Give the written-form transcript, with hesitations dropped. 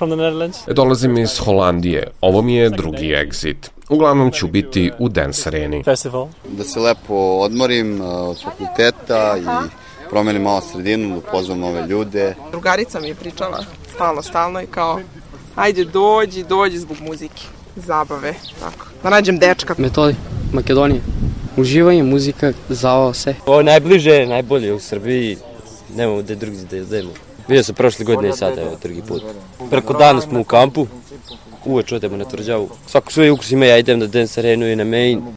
from the Netherlands. Dolazim iz Holandije. Ovo mi je drugi exit. Uglavnom ću biti u Dance Areni. Festival. Da se lepo odmorim od fakulteta i promenim malo sredinu, da upoznam nove ljude. Drugarica mi je pričala stalno i kao ajde dođi zbog muzike, zabave, tako. Da nađem dečka. Metodi, Makedonije. Uživanje, muzika, zavao se. Ovo je najbliže, najbolje u Srbiji. Nemamo gde drugi da idemo. Bio sam prošle godine i sada, evo, drugi put. Preko dana smo u kampu. Uveč odemo na tvrđavu. Svako svoj ukus ima, ja idem na Dance Arenu i na Main.